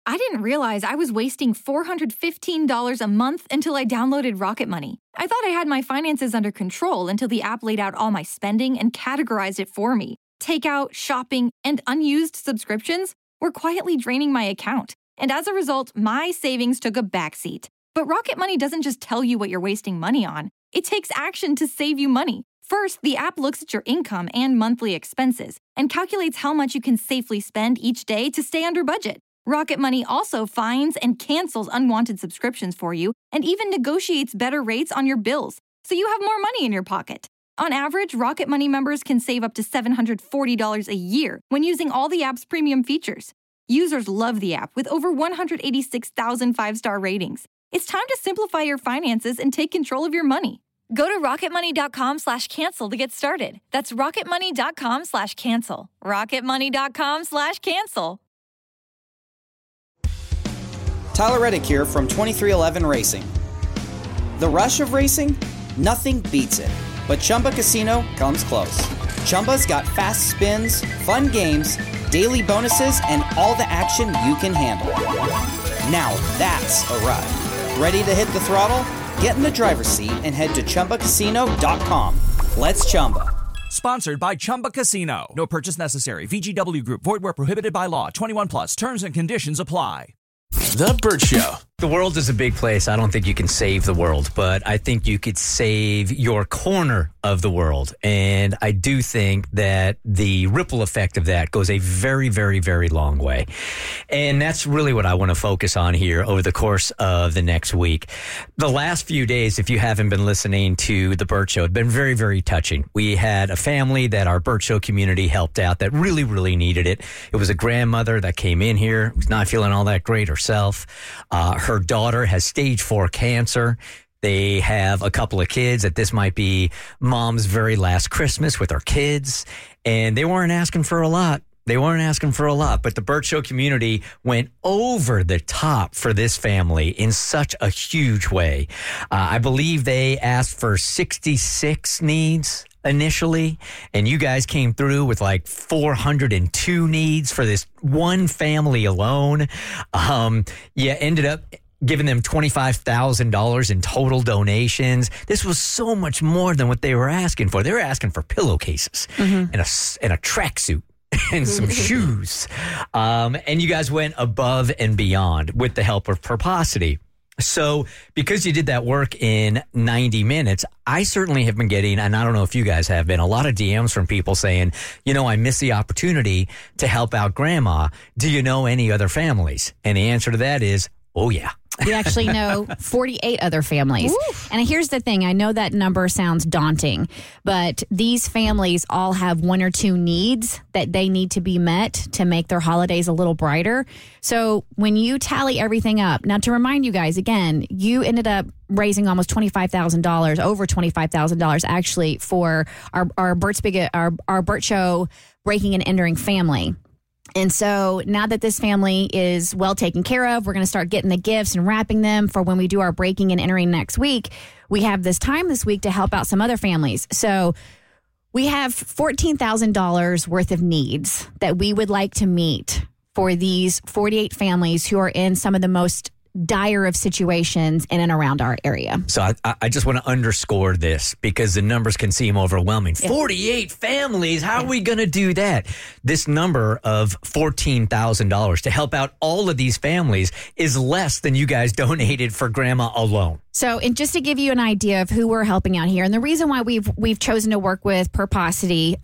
I didn't realize I was wasting $415 a month until I downloaded Rocket Money. I thought I had my finances under control until the app laid out all my spending and categorized it for me. Takeout, shopping, and unused subscriptions were quietly draining my account. And as a result, my savings took a backseat. But Rocket Money doesn't just tell you what you're wasting money on. It takes action to save you money. First, the app looks at your income and monthly expenses and calculates how much you can safely spend each day to stay under budget. Rocket Money also finds and cancels unwanted subscriptions for you and even negotiates better rates on your bills, so you have more money in your pocket. On average, Rocket Money members can save up to $740 a year when using all the app's premium features. Users love the app with over 186,000 five-star ratings. It's time to simplify your finances and take control of your money. Go to rocketmoney.com/cancel to get started. That's rocketmoney.com/cancel. rocketmoney.com/cancel. Tyler Reddick here from 2311 Racing. The rush of racing? Nothing beats it. But Chumba Casino comes close. Chumba's got fast spins, fun games, daily bonuses, and all the action you can handle. Now that's a ride. Ready to hit the throttle? Get in the driver's seat and head to ChumbaCasino.com. Let's Chumba. Sponsored by Chumba Casino. No purchase necessary. VGW Group. Void where prohibited by law. 21 plus. Terms and conditions apply. The Burt Show. The world is a big place. I don't think you can save the world, but I think you could save your corner of the world. And I do think that the ripple effect of that goes a very, very, very long way. And that's really what I want to focus on here over the course of the next week. The last few days, if you haven't been listening to The Burt Show, have been very, very touching. We had a family that our Burt Show community helped out that really, really needed it. It was a grandmother that came in here, was not feeling all that great herself. Her daughter has stage 4 cancer. They have a couple of kids that this might be mom's very last Christmas with her kids. And they weren't asking for a lot. But the Burt Show community went over the top for this family in such a huge way. I believe they asked for 66 needs initially, and you guys came through with like 402 needs for this one family alone. You ended up giving them $25,000 in total donations. This was so much more than what they were asking for. They were asking for pillowcases and a tracksuit and some shoes. And you guys went above and beyond with the help of Purposity. So because you did that work in 90 minutes, I certainly have been getting, and I don't know if you guys have been, a lot of DMs from people saying, you know, I missed the opportunity to help out grandma. Do you know any other families? And the answer to that is, oh, yeah. We actually know 48 other families. Oof. And here's the thing. I know that number sounds daunting, but these families all have one or two needs that they need to be met to make their holidays a little brighter. So when you tally everything up, now to remind you guys, again, you ended up raising almost $25,000, over $25,000 actually for our Burt Show Breaking and Entering family. And so now that this family is well taken care of, we're going to start getting the gifts and wrapping them for when we do our breaking and entering next week. We have this time this week to help out some other families. So we have $14,000 worth of needs that we would like to meet for these 48 families who are in some of the most dire of situations in and around our area. So I just want to underscore this because the numbers can seem overwhelming. 48 families, how are we going to do that? This number of $14,000 to help out all of these families is less than you guys donated for grandma alone. So, and just to give you an idea of who we're helping out here, and the reason why we've chosen to work with Purposity,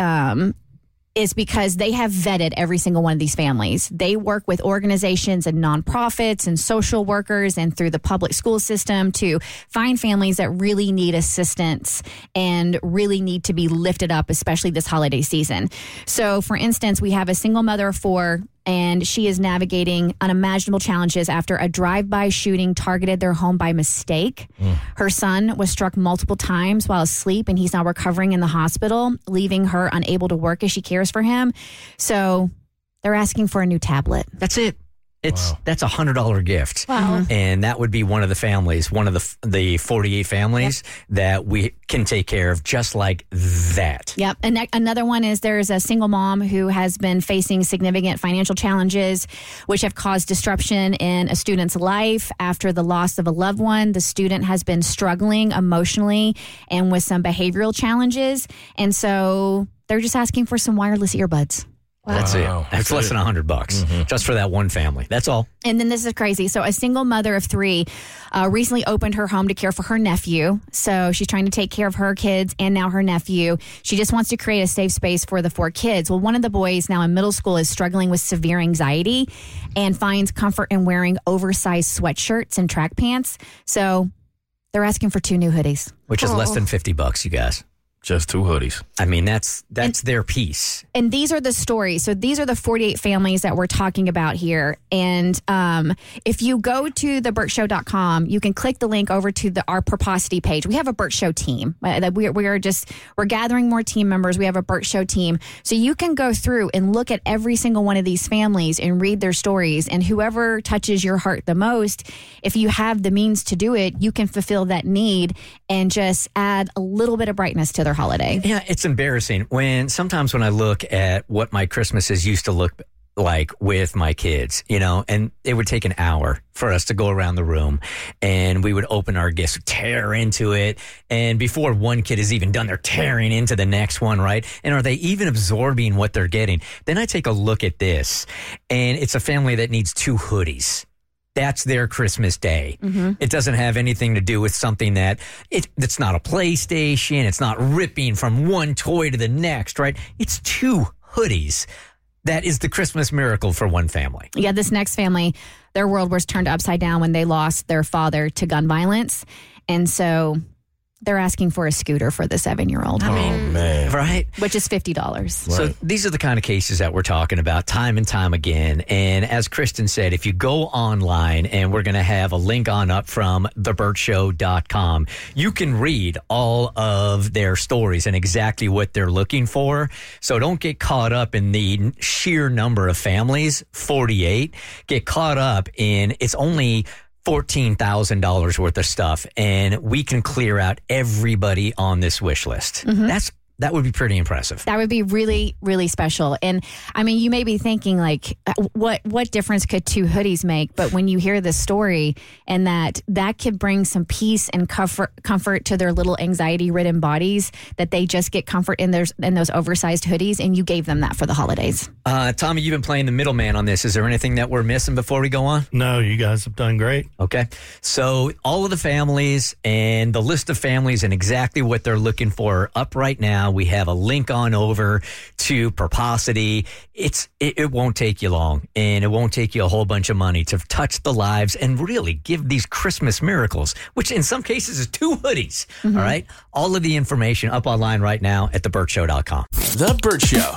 is because they have vetted every single one of these families. They work with organizations and nonprofits and social workers and through the public school system to find families that really need assistance and really need to be lifted up, especially this holiday season. So, for instance, we have a single mother of 4, and she is navigating unimaginable challenges after a drive-by shooting targeted their home by mistake. Her son was struck multiple times while asleep, and he's now recovering in the hospital, leaving her unable to work as she cares for him. So they're asking for a new tablet. That's it. That's $100 gift. Wow. And that would be one of the families, one of the 48 families that we can take care of just like that. Yep. And another one is there's a single mom who has been facing significant financial challenges, which have caused disruption in a student's life after the loss of a loved one. The student has been struggling emotionally and with some behavioral challenges. And so they're just asking for some wireless earbuds. That's it. That's less than $100 just for that one family. That's all. And then this is crazy. So a single mother of 3 recently opened her home to care for her nephew. So she's trying to take care of her kids and now her nephew. She just wants to create a safe space for the 4 kids. Well, one of the boys now in middle school is struggling with severe anxiety and finds comfort in wearing oversized sweatshirts and track pants. So they're asking for 2 new hoodies. Which is less than $50, you guys. Just 2 hoodies. I mean, that's their piece. And these are the stories. So these are the 48 families that we're talking about here. And if you go to thebertshow.com, you can click the link over to our Proposity page. We have a Bert Show team. We're gathering more team members. We have a Bert Show team. So you can go through and look at every single one of these families and read their stories. And whoever touches your heart the most, if you have the means to do it, you can fulfill that need and just add a little bit of brightness to their holiday. Yeah, it's embarrassing sometimes when I look at what my Christmases used to look like with my kids, and it would take an hour for us to go around the room and we would open our gifts, tear into it. And before one kid is even done, they're tearing into the next one, right? And are they even absorbing what they're getting? Then I take a look at this and it's a family that needs 2 hoodies. That's their Christmas day. It doesn't have anything to do with something it's not a PlayStation. It's not ripping from one toy to the next, right? It's 2 hoodies. That is the Christmas miracle for one family. Yeah, this next family, their world was turned upside down when they lost their father to gun violence. And so they're asking for a scooter for the 7-year-old. I mean, man. Right? Which is $50. So these are the kind of cases that we're talking about time and time again. And as Kristen said, if you go online, and we're going to have a link on up from thebertshow.com, you can read all of their stories and exactly what they're looking for. So don't get caught up in the sheer number of families, 48. Get caught up in it's only $14,000 worth of stuff, and we can clear out everybody on this wish list. That would be pretty impressive. That would be really, really special. And I mean, you may be thinking like, what difference could 2 hoodies make? But when you hear this story and that could bring some peace and comfort to their little anxiety-ridden bodies, that they just get comfort in those oversized hoodies, and you gave them that for the holidays. Tommy, you've been playing the middleman on this. Is there anything that we're missing before we go on? No, you guys have done great. Okay. So all of the families and the list of families and exactly what they're looking for are up right now. We have a link on over to Proposity. It won't take you long, and it won't take you a whole bunch of money to touch the lives and really give these Christmas miracles, which in some cases is 2 hoodies. All right. All of the information up online right now at thebertshow.com. The Bert Show.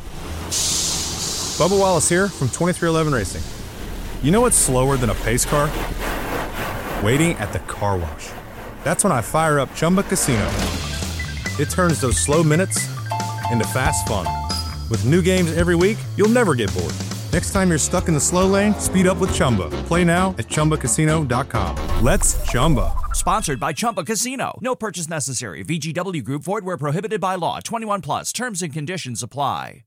Bubba Wallace here from 2311 Racing. You know what's slower than a pace car? Waiting at the car wash. That's when I fire up Chumba Casino. It turns those slow minutes into fast fun. With new games every week, you'll never get bored. Next time you're stuck in the slow lane, speed up with Chumba. Play now at ChumbaCasino.com. Let's Chumba. Sponsored by Chumba Casino. No purchase necessary. VGW Group. Void where prohibited by law. 21 plus. Terms and conditions apply.